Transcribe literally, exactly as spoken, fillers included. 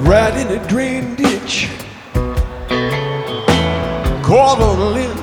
right in a drain ditch, caught on a limb.